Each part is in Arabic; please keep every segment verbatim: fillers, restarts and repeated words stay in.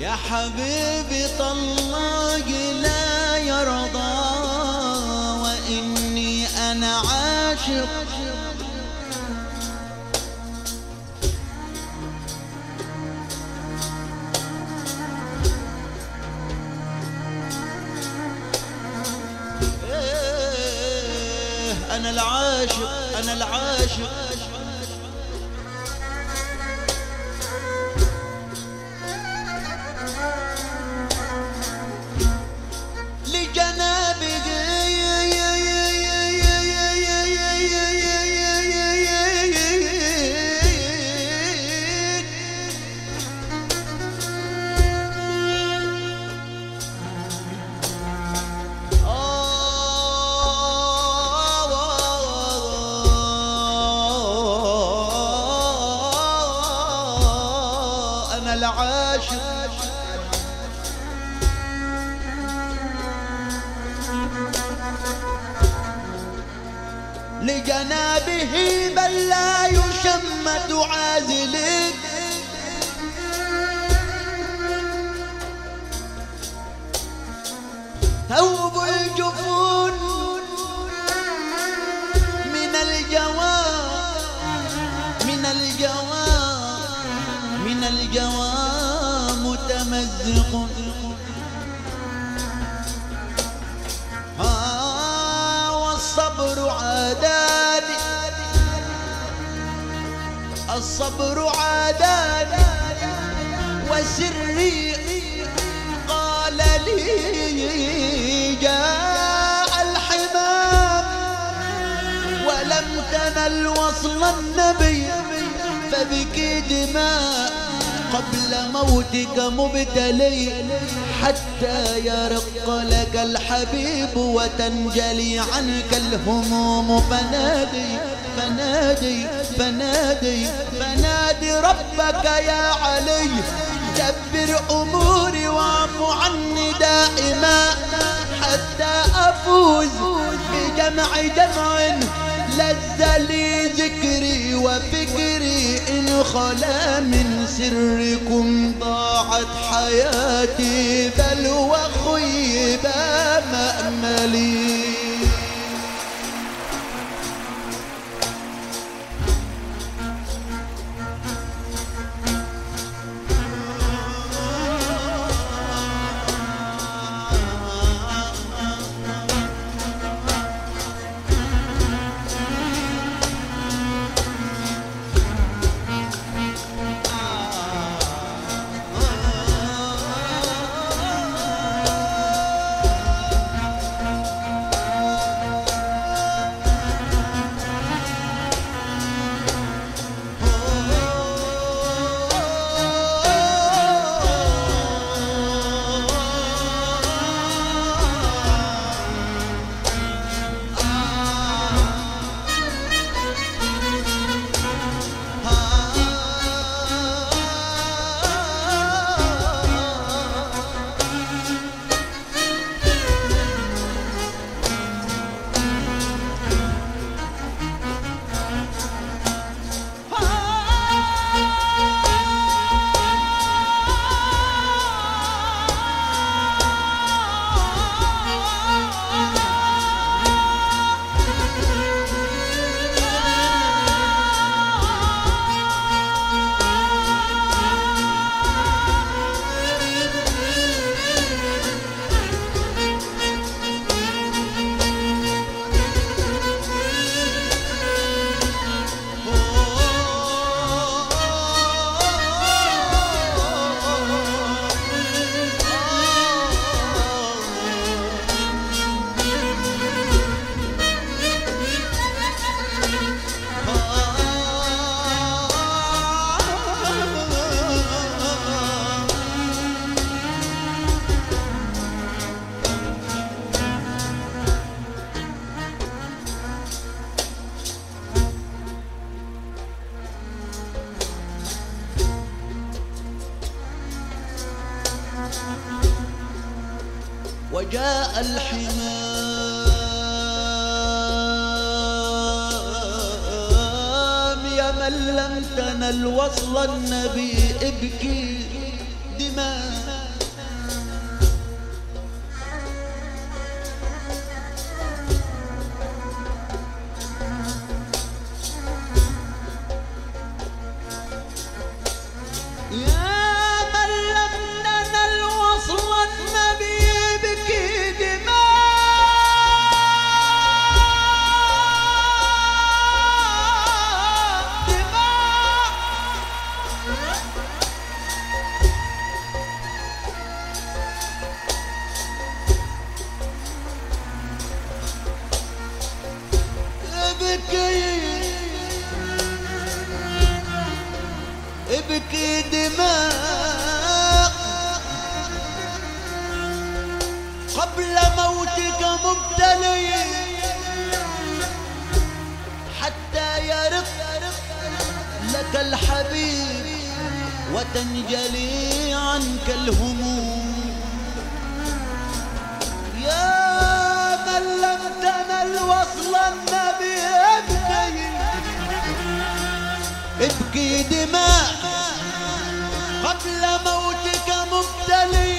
يا حبيبي طلاق لا يرضى وإني أنا عاشق أنا العاشق أنا العاشق لجنابك أنا العاشق لجنابه بل لا يشمت عازلك ثوب الجفون من الجوى من الجوى من الجوى متمزق والصبر عاداني الصبر عاداني وسري قال لي جاء الحمام ولم تنل وصل النبي فبك دماء قبل موتك مبتلي حتى يرق لك الحبيب وتنجلي عنك الهموم فنادي فنادي فنادي فنادي ربك يا علي دبر أموري واعف عني دائما حتى أفوز بجمع دمع لذ لي ذكري وفكري إن خلا من سركم ضاعت حياتي بل وخيب مأملي وجاء الحمام يا من لم تنل وصل النبي ابكي دماء الحبيب وتنجلي عنك الهموم. يا من لم تنل وصل النبي ابكي ابكي دماء قبل موتك مبتلي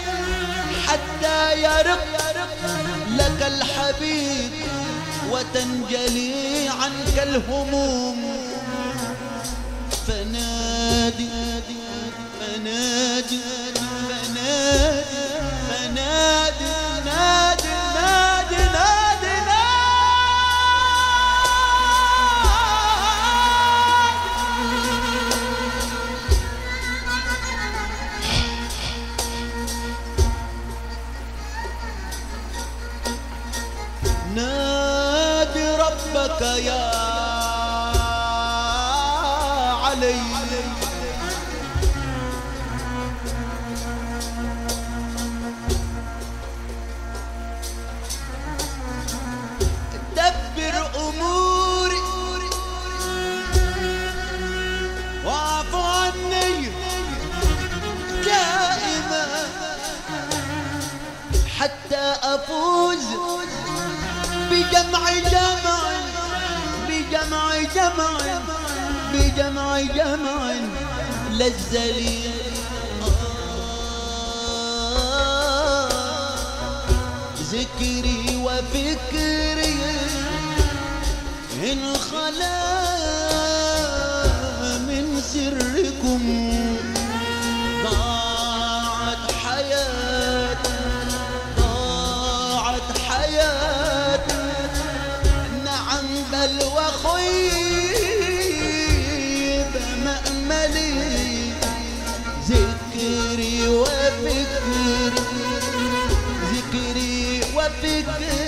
حتى يرق لك الحبيب وتنجلي عنك الهموم. فنادي فنادي فنادي فنادي نادي نادي نادي نادي ربك يا علي. دبر أموري واعف عني دائما حتى أفوز بجمع جمع بجمع جمع بجمع جمع للزلي. ذكري وفكري إن خلا من سركم ضاعت حياتي ضاعت حياتي. نعم بل وخيب مأملي. ذكري وفكري ذكري وفكري